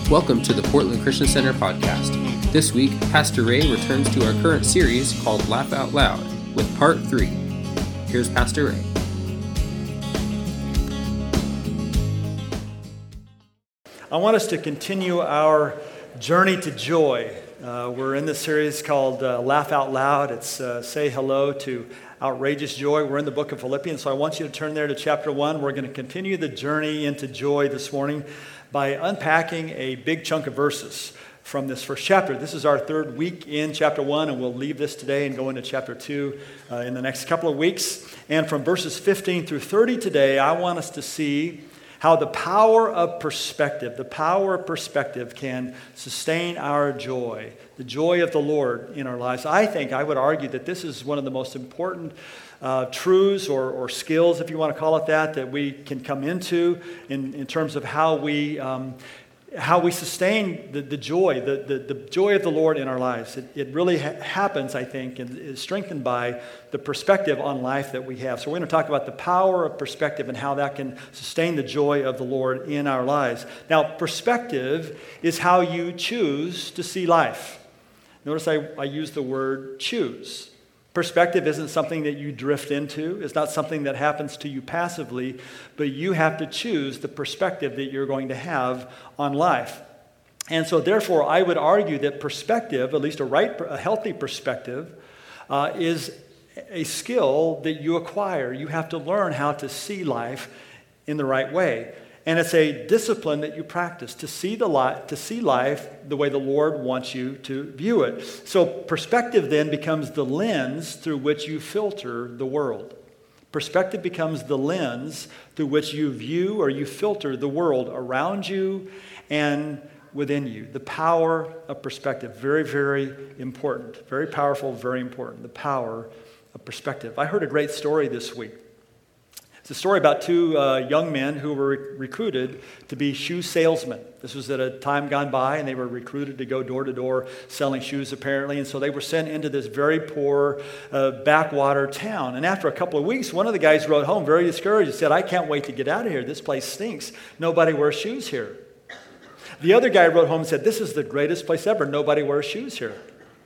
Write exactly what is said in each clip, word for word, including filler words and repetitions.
Welcome to the Portland Christian Center podcast. This week, Pastor Ray returns to our current series called Laugh Out Loud with part three. Here's Pastor Ray. I want us to continue our journey to joy. Uh, we're in this series called uh, Laugh Out Loud. It's uh, Say Hello to Outrageous Joy. We're in the book of Philippians, so I want you to turn there to chapter one. We're going to continue the journey into joy this morning by unpacking a big chunk of verses from this first chapter. This is our third week in chapter one, and we'll leave this today and go into chapter two uh, in the next couple of weeks. And from verses fifteen through thirty today, I want us to see how the power of perspective, the power of perspective can sustain our joy, the joy of the Lord in our lives. I think, I would argue that this is one of the most important uh, truths or, or skills, if you want to call it that, that we can come into in, in terms of how we um, how we sustain the, the joy, the, the, the joy of the Lord in our lives. It, it really ha- happens, I think, and is strengthened by the perspective on life that we have. So we're going to talk about the power of perspective and how that can sustain the joy of the Lord in our lives. Now, perspective is how you choose to see life. Notice I, I use the word choose. Perspective isn't something that you drift into. It's not something that happens to you passively, but you have to choose the perspective that you're going to have on life. And so therefore, I would argue that perspective, at least a right, a healthy perspective, uh, is a skill that you acquire. You have to learn how to see life in the right way. And it's a discipline that you practice to see the li- to see life the way the Lord wants you to view it. So perspective then becomes the lens through which you filter the world. Perspective becomes the lens through which you view or you filter the world around you and within you. The power of perspective, very, very important. Very powerful, very important. The power of perspective. I heard a great story this week. It's a story about two uh, young men who were re- recruited to be shoe salesmen. This was at a time gone by, and they were recruited to go door to door selling shoes, apparently. And so they were sent into this very poor uh, backwater town. And after a couple of weeks, one of the guys wrote home very discouraged and said, "I can't wait to get out of here. This place stinks. Nobody wears shoes here." The other guy wrote home and said, "This is the greatest place ever. Nobody wears shoes here."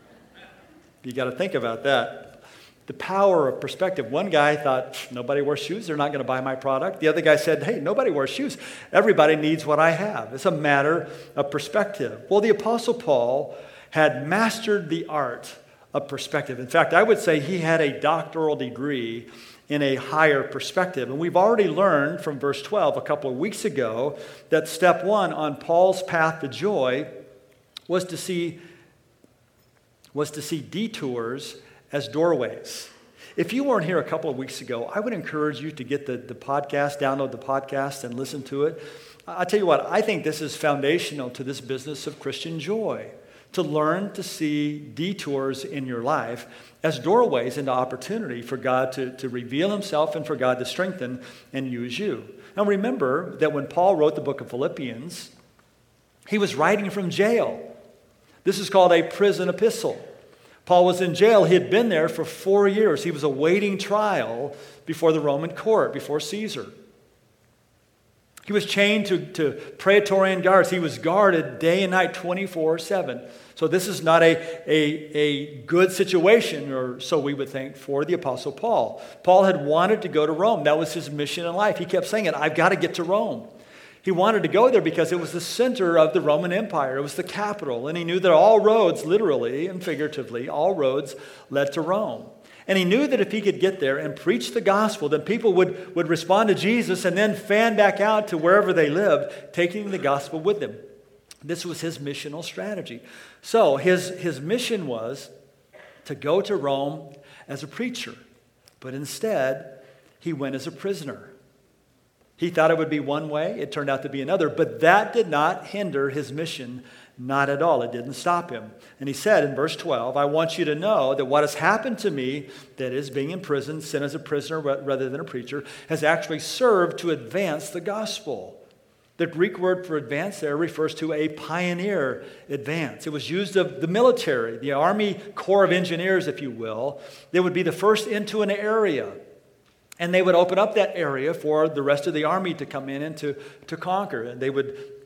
You got to think about that. The power of perspective. One guy thought, nobody wears shoes, they're not going to buy my product. The other guy said, hey, nobody wears shoes. Everybody needs what I have. It's a matter of perspective. Well, the Apostle Paul had mastered the art of perspective. In fact, I would say he had a doctoral degree in a higher perspective. And we've already learned from verse twelve a couple of weeks ago that step one on Paul's path to joy was to see, was to see detours as doorways. If you weren't here a couple of weeks ago, I would encourage you to get the, the podcast, download the podcast, and listen to it. I'll tell you what, I think this is foundational to this business of Christian joy, to learn to see detours in your life as doorways into opportunity for God to, to reveal himself and for God to strengthen and use you. Now remember that when Paul wrote the book of Philippians, he was writing from jail. This is called a prison epistle. Paul was in jail. He had been there for four years. He was awaiting trial before the Roman court, before Caesar. He was chained to, to Praetorian guards. He was guarded day and night, twenty-four seven. So this is not a, a, a good situation, or so we would think, for the Apostle Paul. Paul had wanted to go to Rome. That was his mission in life. He kept saying it, I've got to get to Rome. He wanted to go there because it was the center of the Roman Empire. It was the capital. And he knew that all roads, literally and figuratively, all roads led to Rome. And he knew that if he could get there and preach the gospel, then people would, would respond to Jesus and then fan back out to wherever they lived, taking the gospel with them. This was his missional strategy. So his, his mission was to go to Rome as a preacher. But instead, he went as a prisoner. He thought it would be one way. It turned out to be another. But that did not hinder his mission, not at all. It didn't stop him. And he said in verse twelve, I want you to know that what has happened to me, that is being in prison, sin as a prisoner rather than a preacher, has actually served to advance the gospel. The Greek word for advance there refers to a pioneer advance. It was used of the military, the Army Corps of Engineers, if you will. They would be the first into an area. And they would open up that area for the rest of the army to come in and to, to conquer. And they would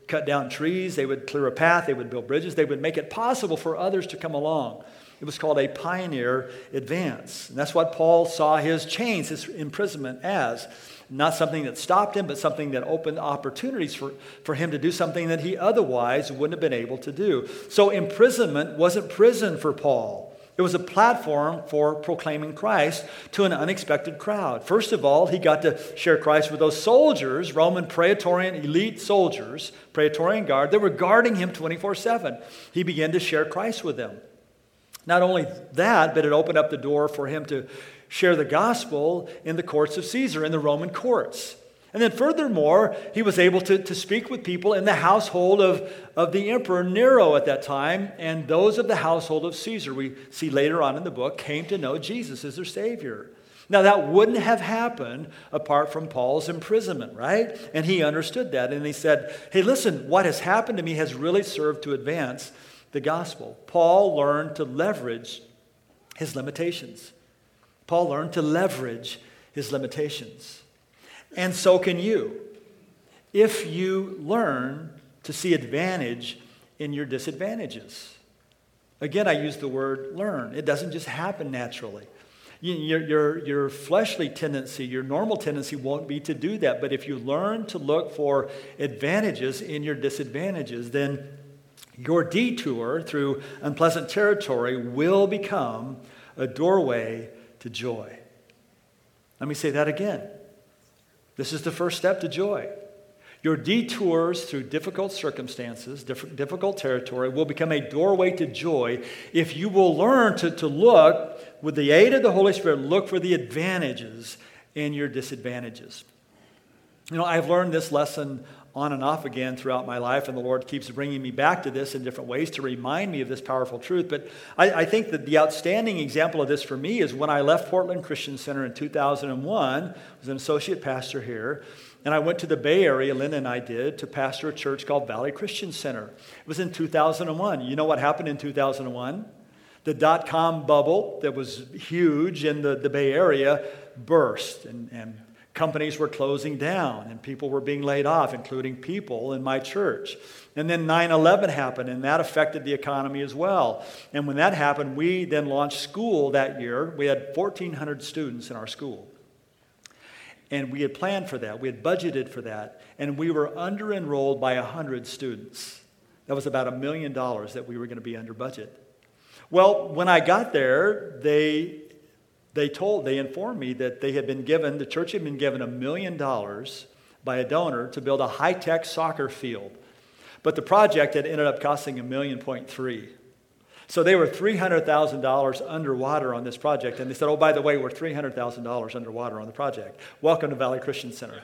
cut down trees, they would clear a path, they would build bridges, they would make it possible for others to come along. It was called a pioneer advance. And that's what Paul saw his chains, his imprisonment as. Not something that stopped him, but something that opened opportunities for, for him to do something that he otherwise wouldn't have been able to do. So imprisonment wasn't prison for Paul. It was a platform for proclaiming Christ to an unexpected crowd. First of all, he got to share Christ with those soldiers, Roman Praetorian elite soldiers, Praetorian Guard, that were guarding him twenty-four seven. He began to share Christ with them. Not only that, but it opened up the door for him to share the gospel in the courts of Caesar, in the Roman courts. And then furthermore, he was able to, to speak with people in the household of, of the Emperor Nero at that time, and those of the household of Caesar, we see later on in the book, came to know Jesus as their Savior. Now that wouldn't have happened apart from Paul's imprisonment, right? And he understood that, and he said, hey, listen, what has happened to me has really served to advance the gospel. Paul learned to leverage his limitations. Paul learned to leverage his limitations. And so can you, if you learn to see advantage in your disadvantages. Again, I use the word learn. It doesn't just happen naturally. Your, your, your fleshly tendency, your normal tendency won't be to do that. But if you learn to look for advantages in your disadvantages, then your detour through unpleasant territory will become a doorway to joy. Let me say that again. This is the first step to joy. Your detours through difficult circumstances, diff- difficult territory, will become a doorway to joy if you will learn to, to look, with the aid of the Holy Spirit, look for the advantages in your disadvantages. You know, I've learned this lesson on and off again throughout my life, and the Lord keeps bringing me back to this in different ways to remind me of this powerful truth. But I, I think that the outstanding example of this for me is when I left Portland Christian Center in two thousand one. I was an associate pastor here, and I went to the Bay Area, Linda and I did, to pastor a church called Valley Christian Center. It was in two thousand one. You know what happened in two thousand one? The dot-com bubble that was huge in the, the Bay Area burst, and, and companies were closing down and people were being laid off, including people in my church. And then nine eleven happened, and that affected the economy as well. And when that happened, we then launched school that year. We had fourteen hundred students in our school. And we had planned for that. We had budgeted for that. And we were under-enrolled by one hundred students. That was about a million dollars that we were going to be under budget. Well, when I got there, they... They told, they informed me that they had been given, the church had been given a million dollars by a donor to build a high-tech soccer field. But the project had ended up costing a million point three. So they were three hundred thousand dollars underwater on this project. And they said, oh, by the way, we're three hundred thousand dollars underwater on the project. Welcome to Valley Christian Center.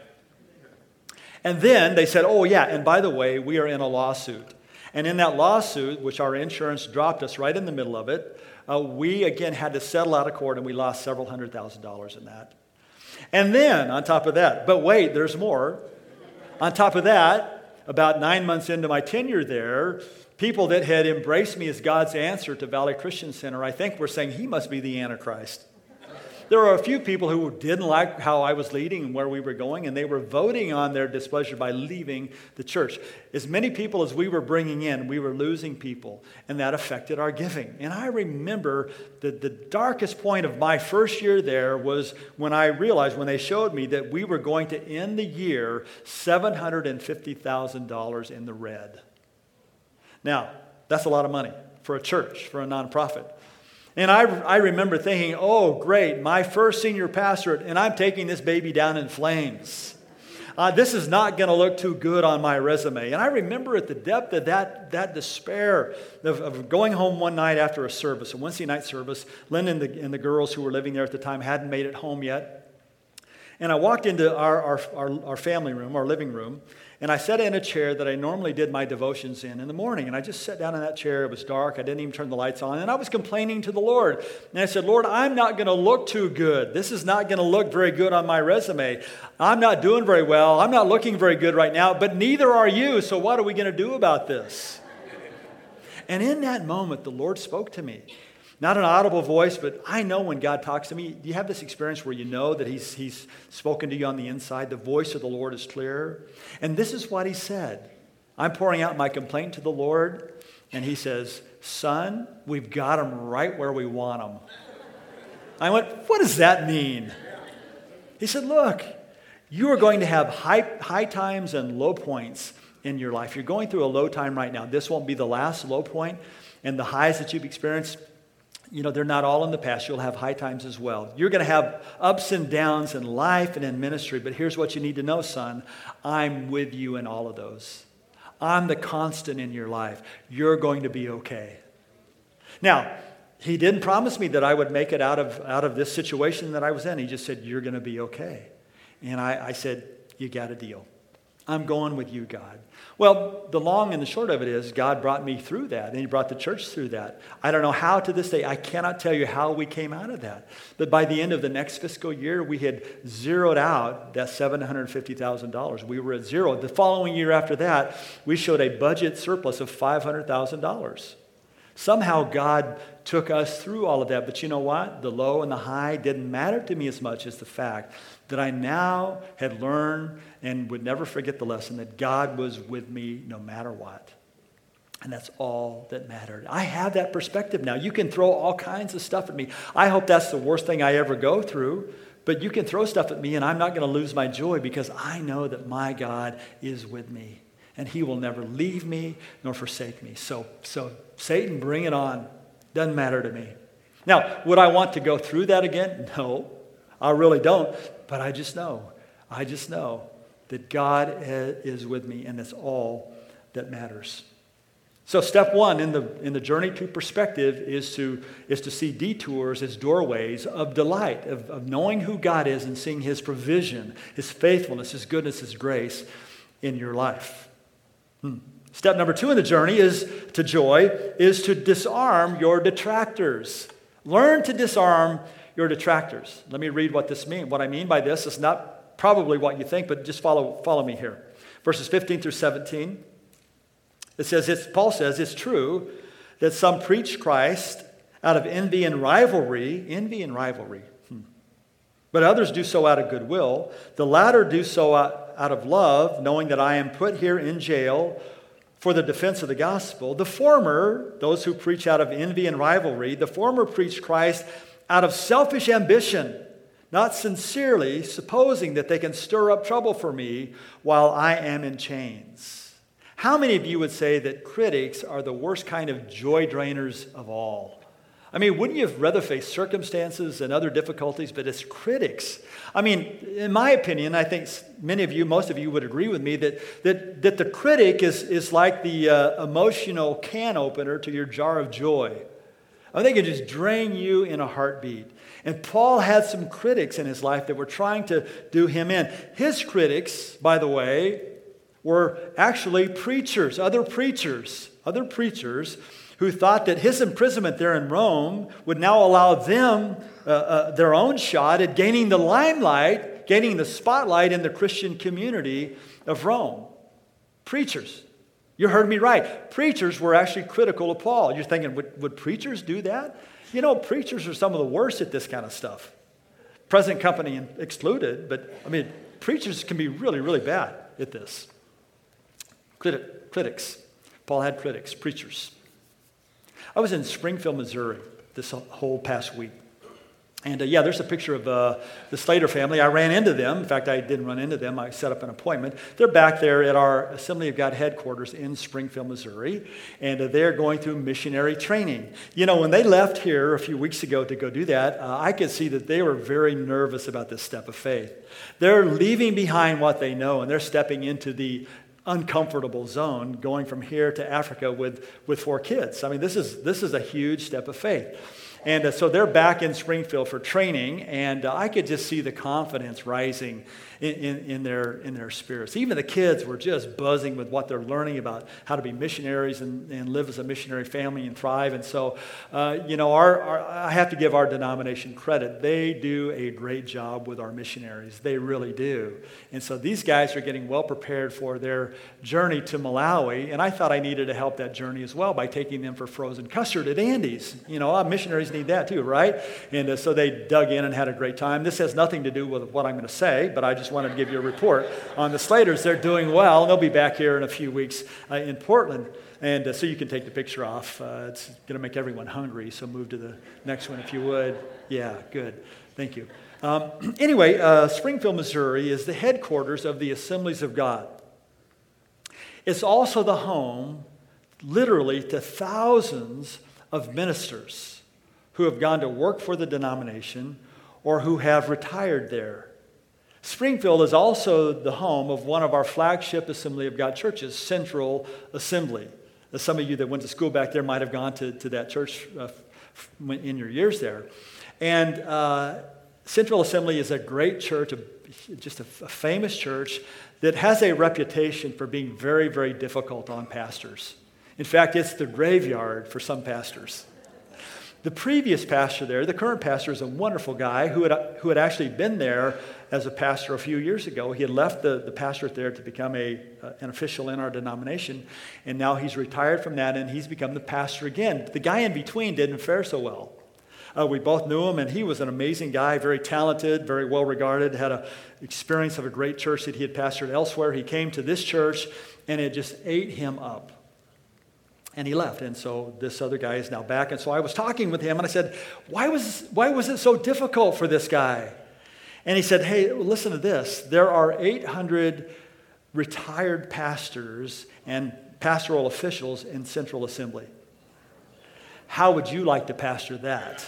And then they said, oh, yeah, and by the way, we are in a lawsuit. And in that lawsuit, which our insurance dropped us right in the middle of it, Uh, we, again, had to settle out of court, and we lost several hundred thousand dollars in that. And then, on top of that, but wait, there's more. On top of that, about nine months into my tenure there, people that had embraced me as God's answer to Valley Christian Center, I think were saying, he must be the Antichrist. There were a few people who didn't like how I was leading and where we were going, and they were voting on their displeasure by leaving the church. As many people as we were bringing in, we were losing people, and that affected our giving. And I remember that the darkest point of my first year there was when I realized, when they showed me that we were going to end the year seven hundred fifty thousand dollars in the red. Now, that's a lot of money for a church, for a nonprofit. And I, I remember thinking, oh, great, my first senior pastorate, and I'm taking this baby down in flames. Uh, this is not going to look too good on my resume. And I remember at the depth of that, that despair of, of going home one night after a service, a Wednesday night service. Lynn and the, and the girls who were living there at the time hadn't made it home yet. And I walked into our, our, our, our family room, our living room, and I sat in a chair that I normally did my devotions in in the morning. And I just sat down in that chair. It was dark. I didn't even turn the lights on. And I was complaining to the Lord. And I said, Lord, I'm not going to look too good. This is not going to look very good on my resume. I'm not doing very well. I'm not looking very good right now. But neither are you. So what are we going to do about this? And in that moment, the Lord spoke to me. Not an audible voice, but I know when God talks to me. Do you have this experience where you know that he's, he's spoken to you on the inside? The voice of the Lord is clear. And this is what he said. I'm pouring out my complaint to the Lord, and he says, son, we've got them right where we want them. I went, what does that mean? He said, look, you are going to have high, high times and low points in your life. You're going through a low time right now. This won't be the last low point, and the highs that you've experienced, you know, they're not all in the past. You'll have high times as well. You're going to have ups and downs in life and in ministry, but here's what you need to know, son. I'm with you in all of those. I'm the constant in your life. You're going to be okay. Now, he didn't promise me that I would make it out of, out of this situation that I was in. He just said, you're going to be okay. And I, I said, you got a deal. I'm going with you, God. Well, the long and the short of it is God brought me through that, and he brought the church through that. I don't know how to this day. I cannot tell you how we came out of that. But by the end of the next fiscal year, we had zeroed out that seven hundred fifty thousand dollars. We were at zero. The following year after that, we showed a budget surplus of five hundred thousand dollars. Somehow God took us through all of that. But you know what? The low and the high didn't matter to me as much as the fact that I now had learned and would never forget the lesson that God was with me no matter what. And that's all that mattered. I have that perspective now. You can throw all kinds of stuff at me. I hope that's the worst thing I ever go through. But you can throw stuff at me and I'm not going to lose my joy because I know that my God is with me. And he will never leave me nor forsake me. So, so Satan, bring it on. Doesn't matter to me. Now, would I want to go through that again? No, I really don't. But I just know, I just know that God is with me, and that's all that matters. So step one in the in the journey to perspective is to is to see detours as doorways of delight, of, of knowing who God is and seeing his provision, his faithfulness, his goodness, his grace in your life. Hmm. Step number two in the journey is to joy, is to disarm your detractors. Learn to disarm your detractors. Let me read what this means. What I mean by this is not probably what you think, but just follow, follow me here. Verses fifteen through seventeen. It says, it's, Paul says, it's true that some preach Christ out of envy and rivalry. Envy and rivalry. Hmm. But others do so out of goodwill. The latter do so out, out of love, knowing that I am put here in jail for the defense of the gospel. The former, those who preach out of envy and rivalry, the former preach Christ out of selfish ambition, not sincerely, supposing that they can stir up trouble for me while I am in chains. How many of you would say that critics are the worst kind of joy drainers of all? I mean, wouldn't you have rather face circumstances and other difficulties, but it's critics? I mean, in my opinion, I think many of you, most of you would agree with me that that, that the critic is, is like the uh, emotional can opener to your jar of joy. I think it just drain you in a heartbeat. And Paul had some critics in his life that were trying to do him in. His critics, by the way, were actually preachers, other preachers, other preachers who thought that his imprisonment there in Rome would now allow them uh, uh, their own shot at gaining the limelight, gaining the spotlight in the Christian community of Rome. Preachers. You heard me right. Preachers were actually critical of Paul. You're thinking, would, would preachers do that? You know, preachers are some of the worst at this kind of stuff. Present company excluded, but I mean, preachers can be really, really bad at this. Criti- critics. Paul had critics, preachers. I was in Springfield, Missouri this whole past week. And uh, yeah, there's a picture of uh, the Slater family. I ran into them. In fact, I didn't run into them. I set up an appointment. They're back there at our Assembly of God headquarters in Springfield, Missouri. And uh, they're going through missionary training. You know, when they left here a few weeks ago to go do that, uh, I could see that they were very nervous about this step of faith. They're leaving behind what they know, and they're stepping into the uncomfortable zone, going from here to Africa with, with four kids. I mean, this is this is a huge step of faith. And uh, so they're back in Springfield for training, and uh, I could just see the confidence rising in, in, in their in their spirits. Even the kids were just buzzing with what they're learning about how to be missionaries and, and live as a missionary family and thrive. And so, uh, you know, our, our I have to give our denomination credit. They do a great job with our missionaries. They really do. And so these guys are getting well prepared for their journey to Malawi, and I thought I needed to help that journey as well by taking them for frozen custard at Andy's. You know, our missionaries need that too, right? And uh, so they dug in and had a great time. This has nothing to do with what I'm going to say, but I just just wanted to give you a report on the Slaters. They're doing well. They'll be back here in a few weeks uh, in Portland. And uh, so you can take the picture off. Uh, it's going to make everyone hungry, so move to the next one if you would. Yeah, good. Thank you. Um, anyway, uh, Springfield, Missouri is the headquarters of the Assemblies of God. It's also the home, literally, to thousands of ministers who have gone to work for the denomination or who have retired there. Springfield is also the home of one of our flagship Assembly of God churches, Central Assembly. Some of you that went to school back there might have gone to, to that church uh, in your years there. And uh, Central Assembly is a great church, a, just a, a famous church that has a reputation for being very, very difficult on pastors. In fact, it's the graveyard for some pastors. The previous pastor there, the current pastor, is a wonderful guy who had, who had actually been there as a pastor a few years ago. He had left the, the pastorate there to become a, uh, an official in our denomination, and now he's retired from that, and he's become the pastor again. The guy in between didn't fare so well. Uh, we both knew him, and he was an amazing guy, very talented, very well regarded, had an experience of a great church that he had pastored elsewhere. He came to this church, and it just ate him up. And he left, and so this other guy is now back. And so I was talking with him, and I said, why was, why was it so difficult for this guy? And he said, hey, listen to this. There are eight hundred retired pastors and pastoral officials in Central Assembly. How would you like to pastor that?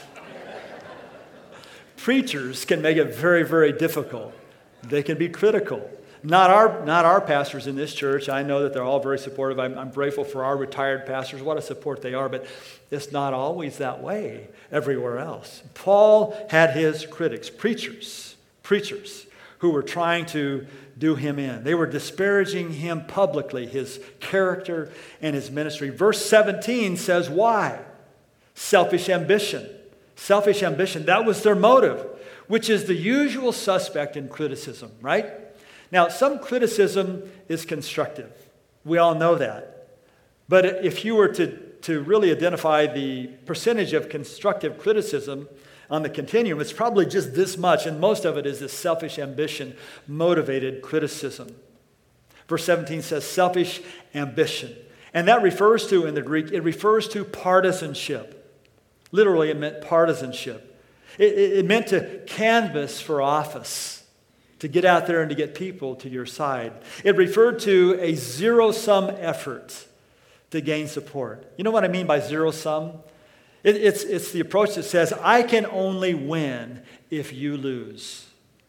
Preachers can make it very, very difficult. They can be critical. Not our, not our pastors in this church. I know that they're all very supportive. I'm, I'm grateful for our retired pastors, what a support they are, but it's not always that way everywhere else. Paul had his critics, preachers, preachers, who were trying to do him in. They were disparaging him publicly, his character and his ministry. Verse seventeen says why? Selfish ambition. Selfish ambition, that was their motive, which is the usual suspect in criticism, right? Now, some criticism is constructive. We all know that. But if you were to, to really identify the percentage of constructive criticism on the continuum, it's probably just this much, and most of it is this selfish ambition motivated criticism. Verse seventeen says selfish ambition. And that refers to, in the Greek, it refers to partisanship. Literally, it meant partisanship. It, it, it meant to canvass for office, to get out there and to get people to your side. It referred to a zero-sum effort to gain support. You know what I mean by zero-sum? It, it's, it's the approach that says, I can only win if you lose.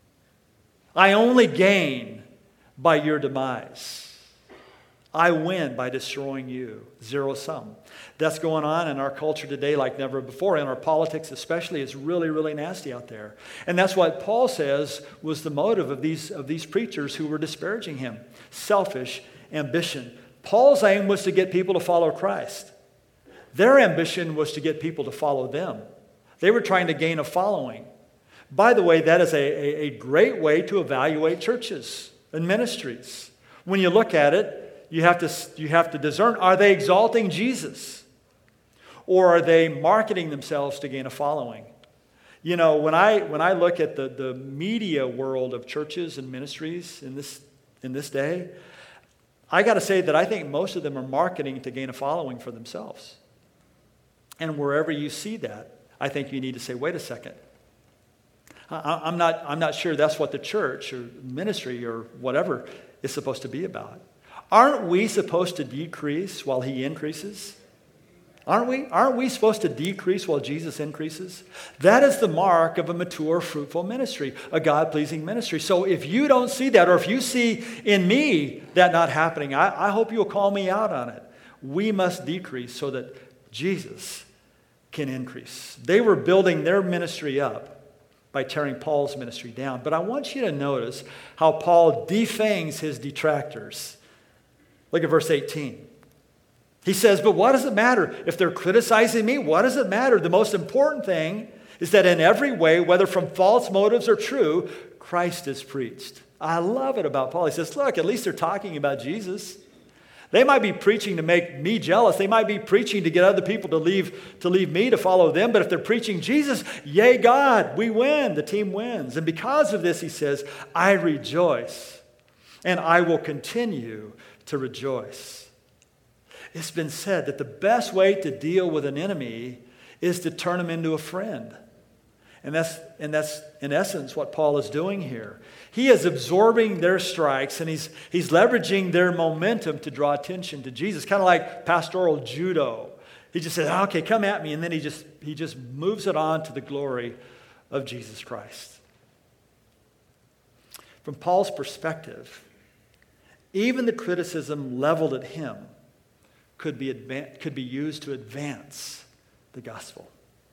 I only gain by your demise. I win by destroying you. Zero-sum. That's going on in our culture today like never before. In our politics especially, it's really, really nasty out there. And that's what Paul says was the motive of these, of these preachers who were disparaging him. Selfish ambition. Paul's aim was to get people to follow Christ. Their ambition was to get people to follow them. They were trying to gain a following. By the way, that is a, a, a great way to evaluate churches and ministries. When you look at it, you have to, you have to discern, are they exalting Jesus? Or are they marketing themselves to gain a following? You know, when I when I look at the, the media world of churches and ministries in this in this day, I got to say that I think most of them are marketing to gain a following for themselves. And wherever you see that, I think you need to say, wait a second. I, I'm not I'm not sure that's what the church or ministry or whatever is supposed to be about. Aren't we supposed to decrease while he increases? Aren't we? Aren't we supposed to decrease while Jesus increases? That is the mark of a mature, fruitful ministry, a God-pleasing ministry. So if you don't see that, or if you see in me that not happening, I, I hope you'll call me out on it. We must decrease so that Jesus can increase. They were building their ministry up by tearing Paul's ministry down. But I want you to notice how Paul defangs his detractors. Look at verse eighteen. He says, but what does it matter? If they're criticizing me, what does it matter? The most important thing is that in every way, whether from false motives or true, Christ is preached. I love it about Paul. He says, look, at least they're talking about Jesus. They might be preaching to make me jealous. They might be preaching to get other people to leave, to leave me to follow them. But if they're preaching Jesus, yay God, we win. The team wins. And because of this, he says, I rejoice, and I will continue to rejoice. It's been said that the best way to deal with an enemy is to turn him into a friend. And that's, and that's in essence what Paul is doing here. He is absorbing their strikes, and he's, he's leveraging their momentum to draw attention to Jesus, kind of like pastoral judo. He just says, okay, come at me, and then he just, he just moves it on to the glory of Jesus Christ. From Paul's perspective, even the criticism leveled at him could be, advan- could be used to advance the gospel.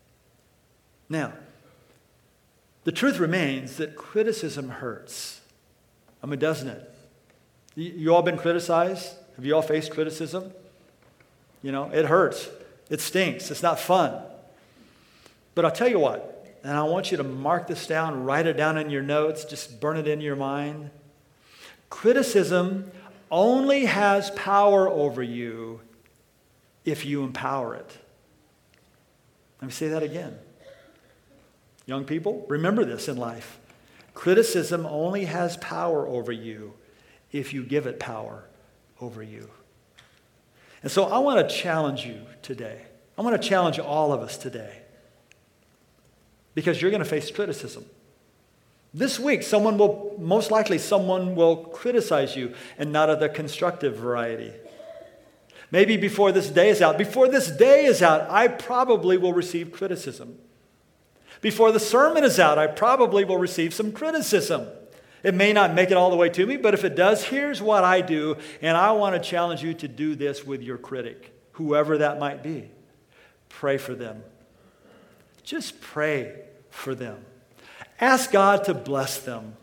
Now, the truth remains that criticism hurts. I mean, doesn't it? You, you all been criticized? Have you all faced criticism? You know, it hurts. It stinks. It's not fun. But I'll tell you what, and I want you to mark this down, write it down in your notes, just burn it in your mind. Criticism only has power over you if you empower it. Let me say that again. Young people, remember this in life. Criticism only has power over you if you give it power over you. And so I want to challenge you today. I want to challenge all of us today. Because you're going to face criticism. This week, someone will, most likely someone will criticize you, and not of the constructive variety. Maybe before this day is out. Before this day is out, I probably will receive criticism. Before the sermon is out, I probably will receive some criticism. It may not make it all the way to me, but if it does, here's what I do, and I want to challenge you to do this with your critic, whoever that might be. Pray for them. Just pray for them. Ask God to bless them.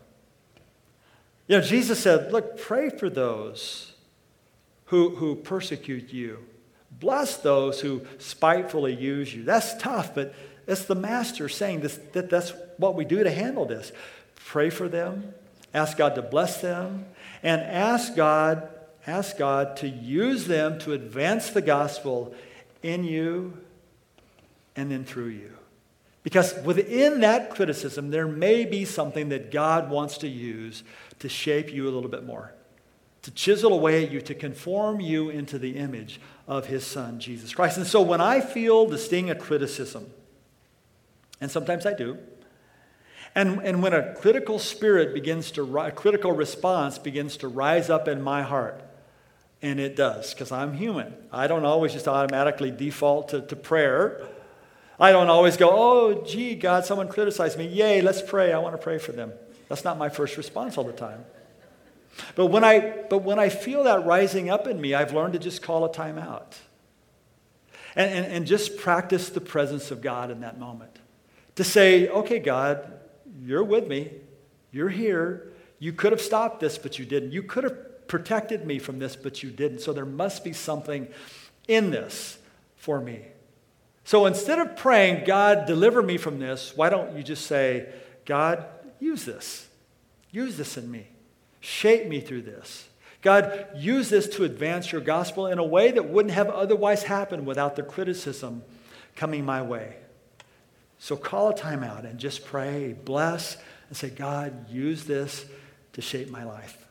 You know, Jesus said, look, pray for those who, who persecute you. Bless those who spitefully use you. That's tough, but it's the master saying this, that that's what we do to handle this. Pray for them. Ask God to bless them. And ask God, ask God to use them to advance the gospel in you and then through you. Because within that criticism, there may be something that God wants to use to shape you a little bit more. To chisel away at you, to conform you into the image of his Son, Jesus Christ. And so when I feel the sting of criticism, and sometimes I do. And, and when a critical spirit begins to, a critical response begins to rise up in my heart, and it does, because I'm human. I don't always just automatically default to, to prayer. I don't always go, oh, gee, God, someone criticized me. Yay, let's pray. I want to pray for them. That's not my first response all the time. But when I, but when I feel that rising up in me, I've learned to just call a time out. And, and, and just practice the presence of God in that moment. To say, okay, God, you're with me. You're here. You could have stopped this, but you didn't. You could have protected me from this, but you didn't. So there must be something in this for me. So instead of praying, God, deliver me from this, why don't you just say, God, use this. Use this in me. Shape me through this. God, use this to advance your gospel in a way that wouldn't have otherwise happened without the criticism coming my way. So call a time out and just pray, bless, and say, God, use this to shape my life.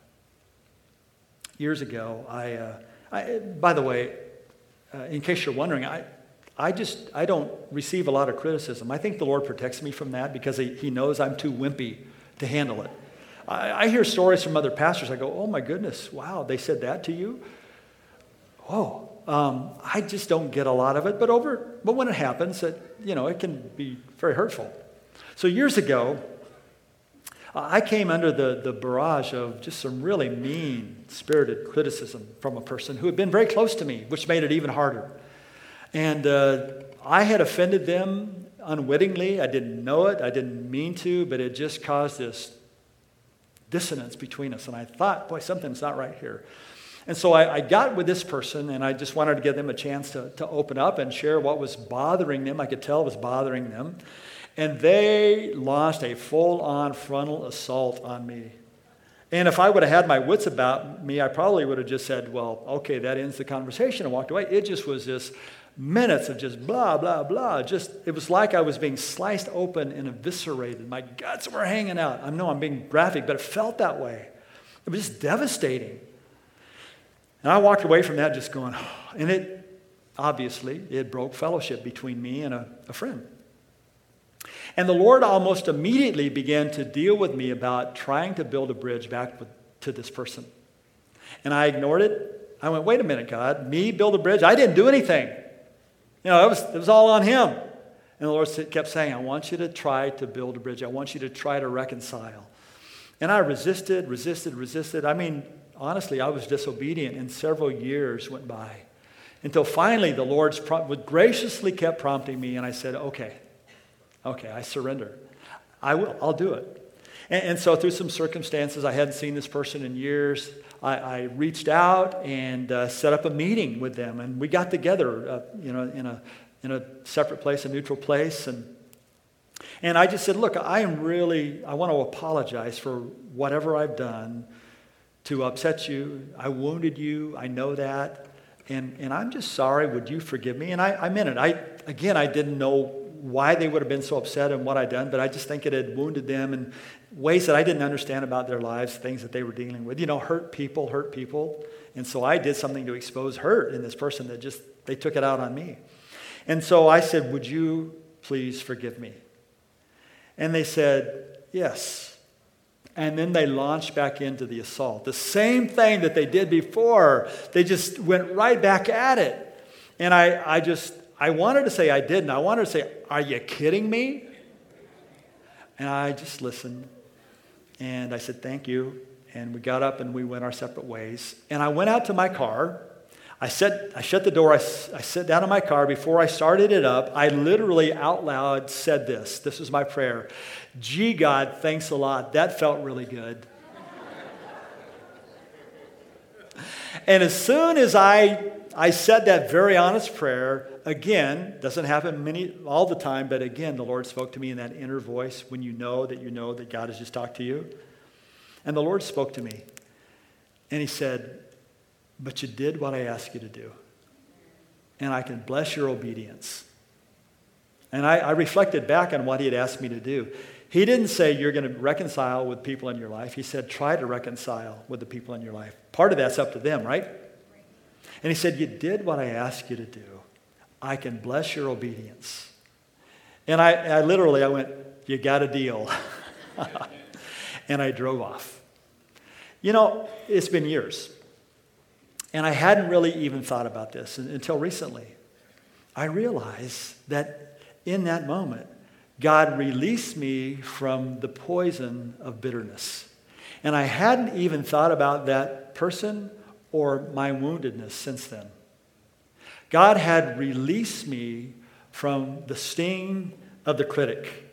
Years ago, I, uh, I by the way, uh, in case you're wondering, I, I just, I don't receive a lot of criticism. I think the Lord protects me from that because he, he knows I'm too wimpy to handle it. I, I hear stories from other pastors. I go, oh my goodness, wow, they said that to you? Whoa. Um, I just don't get a lot of it, but over, but when it happens, it, you know, it can be very hurtful. So years ago, I came under the, the barrage of just some really mean-spirited criticism from a person who had been very close to me, which made it even harder. And uh, I had offended them unwittingly. I didn't know it. I didn't mean to, but it just caused this dissonance between us. And I thought, boy, something's not right here. And so I, I got with this person, and I just wanted to give them a chance to, to open up and share what was bothering them. I could tell it was bothering them. And they launched a full-on frontal assault on me. And if I would have had my wits about me, I probably would have just said, well, okay, that ends the conversation, and walked away. It just was just minutes of just blah, blah, blah. Just, it was like I was being sliced open and eviscerated. My guts were hanging out. I know I'm being graphic, but it felt that way. It was just devastating. And I walked away from that just going, oh, and it, obviously, it broke fellowship between me and a, a friend. And the Lord almost immediately began to deal with me about trying to build a bridge back with, to this person. And I ignored it. I went, wait a minute, God, me build a bridge? I didn't do anything. You know, it was, it was all on him. And the Lord kept saying, I want you to try to build a bridge. I want you to try to reconcile. And I resisted, resisted, resisted. I mean, honestly, I was disobedient, and several years went by. Until finally the Lord graciously kept prompting me, and I said, okay, okay, I surrender. I will, I'll do it. And, and so through some circumstances, I hadn't seen this person in years, I, I reached out and uh, set up a meeting with them, and we got together, uh, you know, in a in a separate place, a neutral place, and and I just said, look, I am really, I want to apologize for whatever I've done to upset you. I wounded you. I know that. And, and I'm just sorry. Would you forgive me? And I, I meant it. I, again, I didn't know why they would have been so upset and what I'd done, but I just think it had wounded them in ways that I didn't understand about their lives, things that they were dealing with. You know, hurt people, hurt people. And so I did something to expose hurt in this person that just, they took it out on me. And so I said, would you please forgive me? And they said, yes. And then they launched back into the assault. The same thing that they did before. They just went right back at it. And I, I just, I wanted to say I didn't. I wanted to say, are you kidding me? And I just listened. And I said, thank you. And we got up and we went our separate ways. And I went out to my car. I said, I shut the door. I, I sat down in my car. Before I started it up, I literally out loud said this. This was my prayer. Gee, God, thanks a lot. That felt really good. And as soon as I, I said that very honest prayer, again, doesn't happen many all the time, but again, the Lord spoke to me in that inner voice when you know that you know that God has just talked to you. And the Lord spoke to me. And he said, but you did what I asked you to do. And I can bless your obedience. And I, I reflected back on what he had asked me to do. He didn't say you're going to reconcile with people in your life. He said try to reconcile with the people in your life. Part of that's up to them, right? And he said, you did what I asked you to do. I can bless your obedience. And I, I literally, I went, you got a deal. And I drove off. You know, it's been years. And I hadn't really even thought about this until recently. I realized that in that moment, God released me from the poison of bitterness. And I hadn't even thought about that person or my woundedness since then. God had released me from the sting of the critic.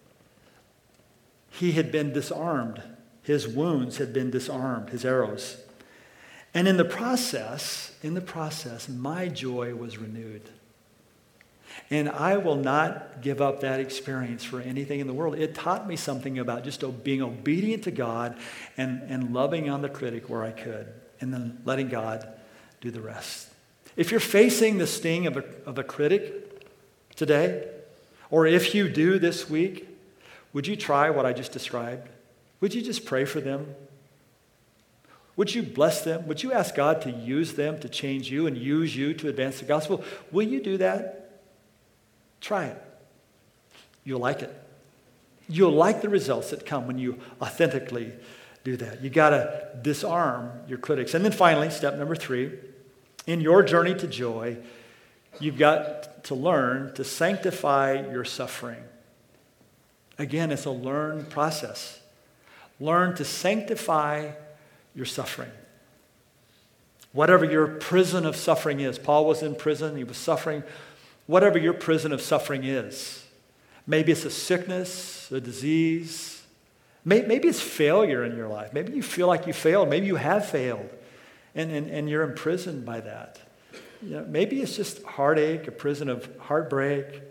He had been disarmed. His wounds had been disarmed, his arrows. And in the process, in the process, my joy was renewed. And I will not give up that experience for anything in the world. It taught me something about just being obedient to God and, and loving on the critic where I could, and then letting God do the rest. If you're facing the sting of a, of a critic today, or if you do this week, would you try what I just described? Would you just pray for them? Would you bless them? Would you ask God to use them to change you and use you to advance the gospel? Will you do that? Try it. You'll like it. You'll like the results that come when you authentically do that. You got to disarm your critics. And then finally, step number three, in your journey to joy, you've got to learn to sanctify your suffering. Again, it's a learned process. Learn to sanctify your suffering. Whatever your prison of suffering is. Paul was in prison. He was suffering. Whatever your prison of suffering is. Maybe it's a sickness, a disease. Maybe it's failure in your life. Maybe you feel like you failed. Maybe you have failed. And, and, and you're imprisoned by that. You know, maybe it's just heartache, a prison of heartbreak,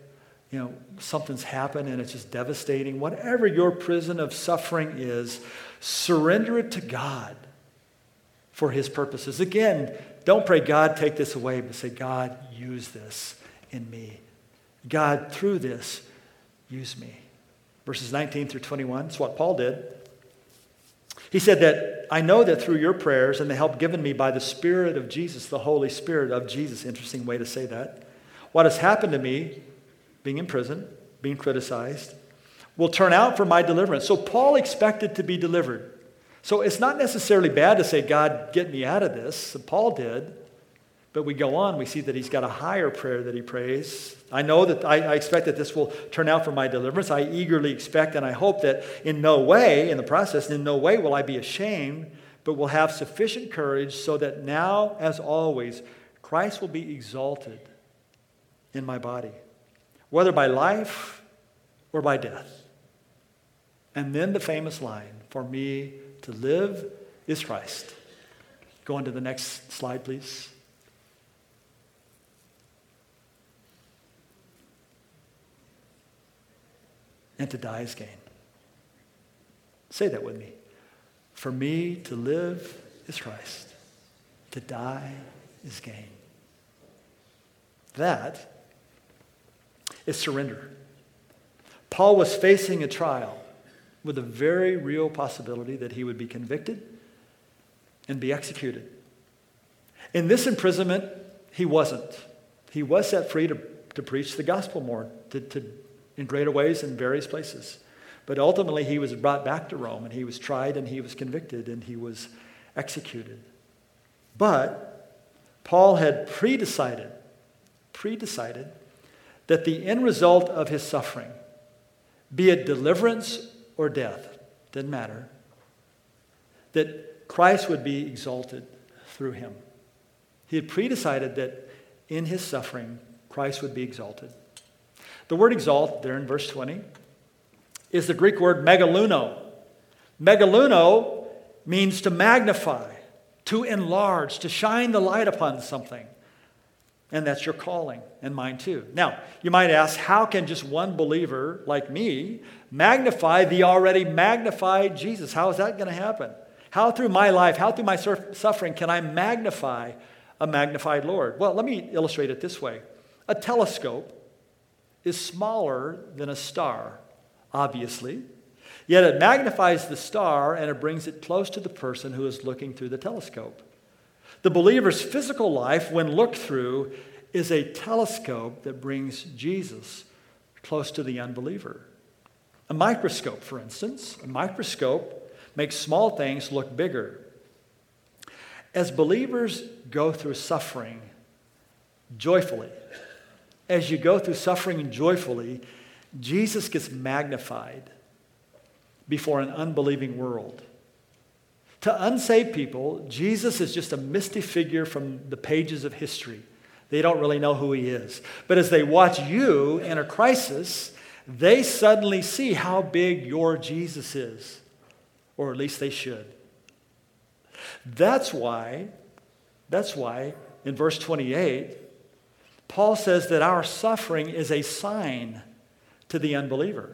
you know, something's happened and it's just devastating. Whatever your prison of suffering is, surrender it to God for his purposes. Again, don't pray, God, take this away, but say, God, use this in me. God, through this, use me. Verses nineteen through twenty-one, it's what Paul did. He said that, I know that through your prayers and the help given me by the Spirit of Jesus, the Holy Spirit of Jesus, interesting way to say that, what has happened to me, being in prison, being criticized, will turn out for my deliverance. So Paul expected to be delivered. So it's not necessarily bad to say, God, get me out of this. Paul did. But we go on, we see that he's got a higher prayer that he prays. I know that I, I expect that this will turn out for my deliverance. I eagerly expect and I hope that in no way, in the process, in no way will I be ashamed, but will have sufficient courage so that now, as always, Christ will be exalted in my body, whether by life or by death. And then the famous line, for me to live is Christ. Go on to the next slide, please. And to die is gain. Say that with me. For me to live is Christ. To die is gain. That is surrender. Paul was facing a trial with a very real possibility that he would be convicted and be executed. In this imprisonment, he wasn't. He was set free to, to preach the gospel more, to, to in greater ways in various places. But ultimately, he was brought back to Rome, and he was tried, and he was convicted, and he was executed. But Paul had pre-decided, pre-decided that the end result of his suffering, be it deliverance or death, didn't matter, that Christ would be exalted through him. He had pre-decided that in his suffering, Christ would be exalted. The word exalt there in verse twenty is the Greek word megaluno. Megaluno means to magnify, to enlarge, to shine the light upon something. And that's your calling and mine too. Now, you might ask, how can just one believer like me magnify the already magnified Jesus? How is that going to happen? How through my life, how through my suffering can I magnify a magnified Lord? Well, let me illustrate it this way. A telescope is smaller than a star, obviously. Yet it magnifies the star and it brings it close to the person who is looking through the telescope. The believer's physical life, when looked through, is a telescope that brings Jesus close to the unbeliever. A microscope, for instance, a microscope makes small things look bigger. As believers go through suffering joyfully, as you go through suffering joyfully, Jesus gets magnified before an unbelieving world. To unsaved people, Jesus is just a misty figure from the pages of history. They don't really know who he is. But as they watch you in a crisis, they suddenly see how big your Jesus is. Or at least they should. That's why, that's why in verse twenty-eight, Paul says that our suffering is a sign to the unbeliever.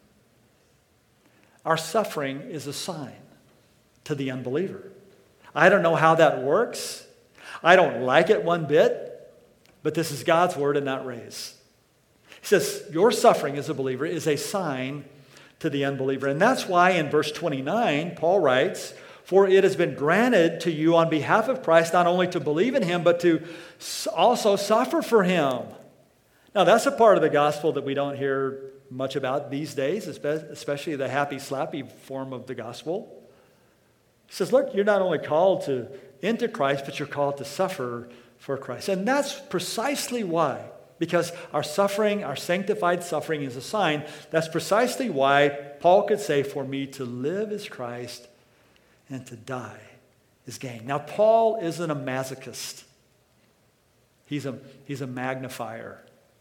Our suffering is a sign to the unbeliever. I don't know how that works. I don't like it one bit, but this is God's word and not Ray's. He says, your suffering as a believer is a sign to the unbeliever. And that's why in verse twenty-nine, Paul writes, for it has been granted to you on behalf of Christ not only to believe in him, but to also suffer for him. Now, that's a part of the gospel that we don't hear much about these days, especially the happy, slappy form of the gospel. He says, look, you're not only called to into Christ, but you're called to suffer for Christ. And that's precisely why, because our suffering, our sanctified suffering is a sign, that's precisely why Paul could say, for me to live is Christ and to die is gain. Now, Paul isn't a masochist. He's a, he's a magnifier.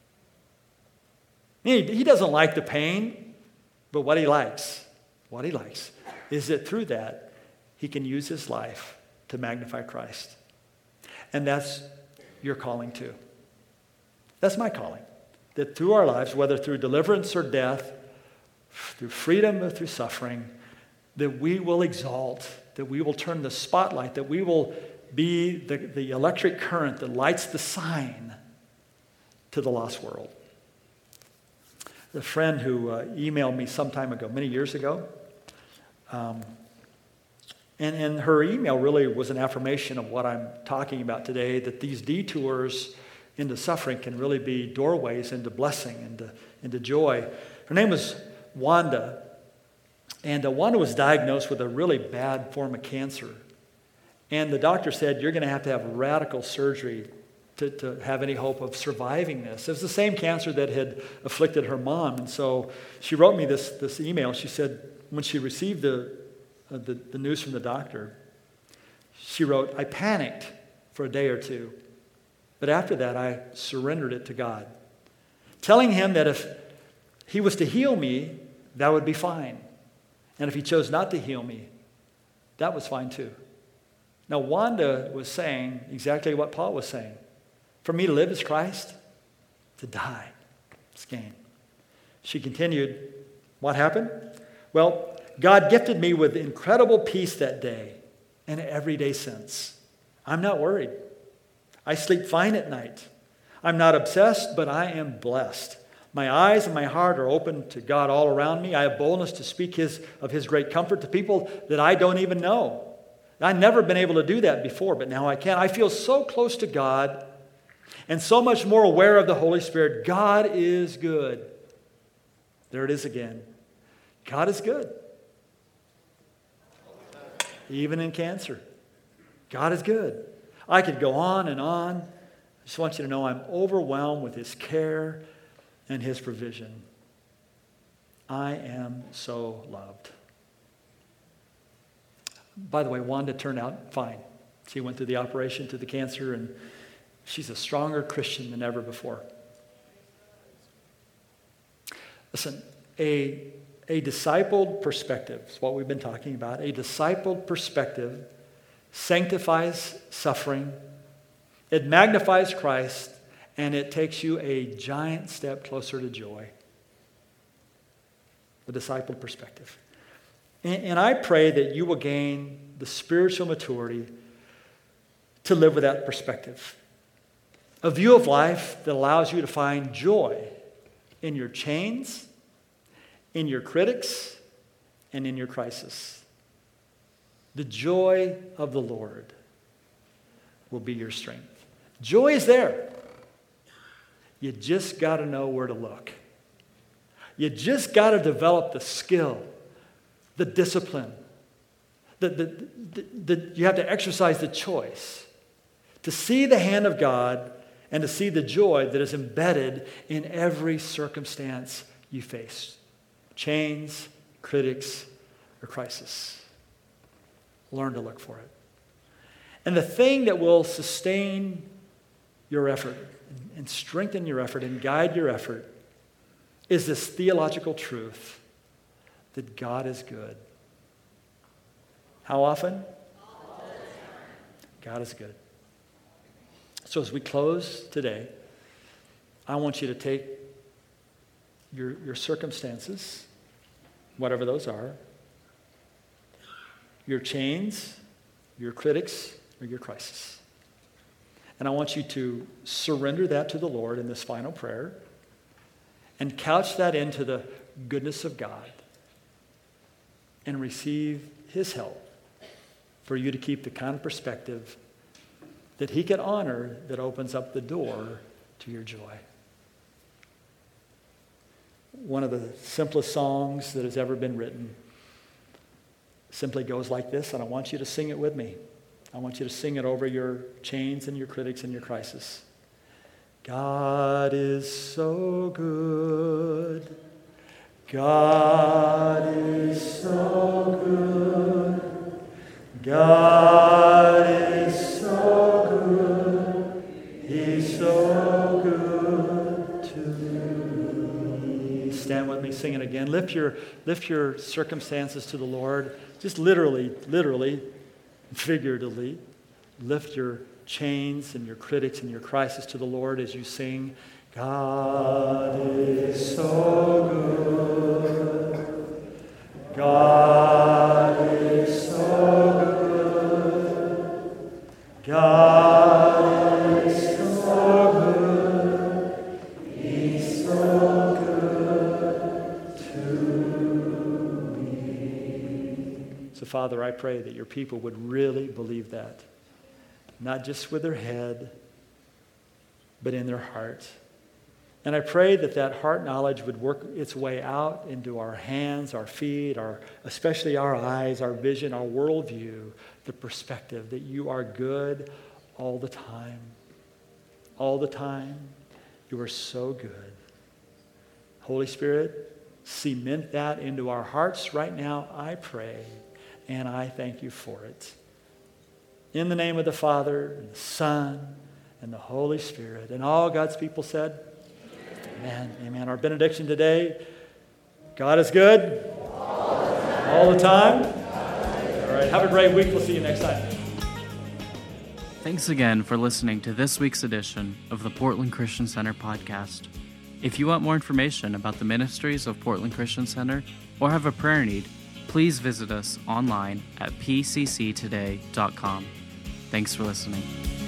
He, he doesn't like the pain, but what he likes, what he likes is that through that, he can use his life to magnify Christ. And that's your calling too. That's my calling. that through our lives, whether through deliverance or death, through freedom or through suffering, that we will exalt, that we will turn the spotlight, that we will be the, the electric current that lights the sign to the lost world. The friend who uh, emailed me some time ago, many years ago, um, and, and her email really was an affirmation of what I'm talking about today, that these detours into suffering can really be doorways into blessing, into, into joy. Her name was Wanda, and uh, Wanda was diagnosed with a really bad form of cancer. And the doctor said, you're going to have to have radical surgery To, to have any hope of surviving this. It was the same cancer that had afflicted her mom. And so she wrote me this, this email. She said when she received the, uh, the, the news from the doctor, she wrote, I panicked for a day or two. But after that, I surrendered it to God, telling him that if he was to heal me, that would be fine. And if he chose not to heal me, that was fine too. Now, Wanda was saying exactly what Paul was saying. For me to live is Christ, to die is gain. She continued, what happened? Well, God gifted me with incredible peace that day and every day since. I'm not worried. I sleep fine at night. I'm not obsessed, but I am blessed. My eyes and my heart are open to God all around me. I have boldness to speak his, of his great comfort to people that I don't even know. I've never been able to do that before, but now I can. I feel so close to God and so much more aware of the Holy Spirit. God is good. There it is again. God is good. Even in cancer. God is good. I could go on and on. I just want you to know I'm overwhelmed with his care and his provision. I am so loved. By the way, Wanda turned out fine. She went through the operation to the cancer, and she's a stronger Christian than ever before. Listen, a, a discipled perspective is what we've been talking about. A discipled perspective sanctifies suffering, it magnifies Christ, and it takes you a giant step closer to joy. The discipled perspective. And, and I pray that you will gain the spiritual maturity to live with that perspective. A view of life that allows you to find joy in your chains, in your critics, and in your crisis. The joy of the Lord will be your strength. Joy is there. You just got to know where to look. You just got to develop the skill, the discipline. The, the, the, the, you have to exercise the choice to see the hand of God and to see the joy that is embedded in every circumstance you face. Chains, critics, or crisis. Learn to look for it. And the thing that will sustain your effort and strengthen your effort and guide your effort is this theological truth that God is good. How often? God is good. So as we close today, I want you to take your, your circumstances, whatever those are, your chains, your critics, or your crisis. And I want you to surrender that to the Lord in this final prayer and couch that into the goodness of God and receive his help for you to keep the kind of perspective that he can honor that opens up the door to your joy. One of the simplest songs that has ever been written simply goes like this, and I want you to sing it with me. I want you to sing it over your chains and your critics and your crisis. God is so good. God is so good. God is so good. He's so good to me. Stand with me, sing it again. Lift your, lift your circumstances to the Lord. Just literally, literally, figuratively, lift your chains and your critics and your crisis to the Lord as you sing, God is so good. God is so good. God is so good. He's so good to me. So, Father, I pray that your people would really believe that, not just with their head, but in their heart. And I pray that that heart knowledge would work its way out into our hands, our feet, our, especially our eyes, our vision, our worldview, the perspective that you are good all the time. All the time. You are so good. Holy Spirit, cement that into our hearts right now, I pray, and I thank you for it. In the name of the Father, and the Son, and the Holy Spirit. And all God's people said, Amen. Amen. Our benediction today, God is good all the time. All right. Have a great week. We'll see you next time. Thanks again for listening to this week's edition of the Portland Christian Center podcast. If you want more information about the ministries of Portland Christian Center or have a prayer need, please visit us online at p c c today dot com. Thanks for listening.